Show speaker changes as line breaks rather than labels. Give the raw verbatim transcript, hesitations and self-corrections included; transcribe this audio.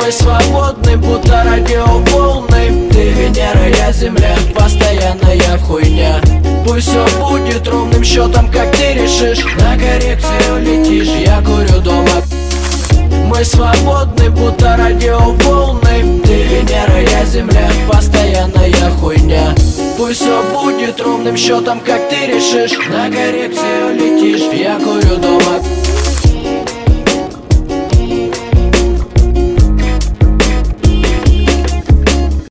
Мы свободны, будто радиоволны. Ты Венера, я Земля, постоянная хуйня. Пусть все будет ровным счетом, как ты решишь. На коррекцию летишь, я курю дома. Мы свободны, будто радиоволны. Ты Венера, я Земля, постоянная хуйня. Пусть все будет ровным счетом, как ты решишь. На коррекцию летишь,